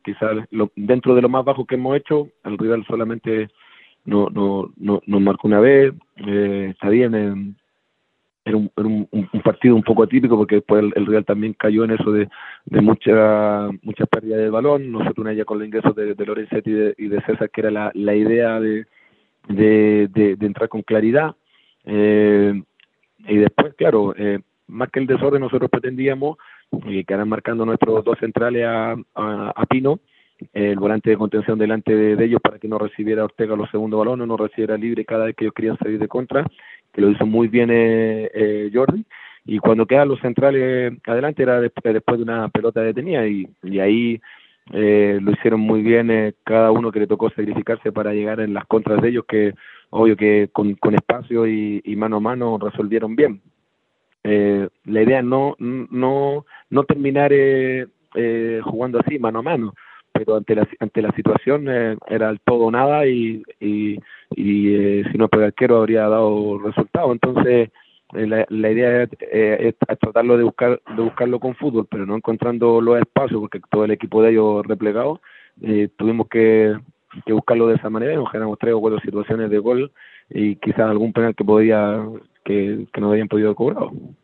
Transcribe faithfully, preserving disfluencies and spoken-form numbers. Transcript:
quizás lo, dentro de lo más bajo que hemos hecho, el rival solamente no, no, no, nos marcó una vez, eh, está bien, eh, era, un, era un, un, partido un poco atípico porque después el, el Real también cayó en eso de, de mucha mucha pérdida de balón, nosotros una ya con los ingresos de, de Lorenzetti y de, y de César, que era la, la idea de, de, de, de entrar con claridad, eh, y después, claro, eh, más que el desorden nosotros pretendíamos eh, que eran marcando nuestros dos centrales a, a, a Pino, eh, el volante de contención delante de, de ellos para que no recibiera Ortega los segundos balones, no recibiera libre cada vez que ellos querían salir de contra, que lo hizo muy bien eh, eh, Jordi, y cuando quedan los centrales adelante era de, después de una pelota detenida, y, y ahí eh, lo hicieron muy bien eh, cada uno que le tocó sacrificarse para llegar en las contras de ellos, que obvio que con, con espacio y, y mano a mano resolvieron bien. Eh, la idea es no, no, no terminar eh, eh, jugando así, mano a mano, pero ante la, ante la situación eh, era el todo o nada, y, y, y eh, si no pega el arquero habría dado resultado. Entonces eh, la, la idea es, eh, es tratarlo de buscar de buscarlo con fútbol, pero no encontrando los espacios porque todo el equipo de ellos replegado, eh, tuvimos que, que buscarlo de esa manera y nos generamos tres o cuatro situaciones de gol y quizás algún penal que podía que, que no habían podido cobrar.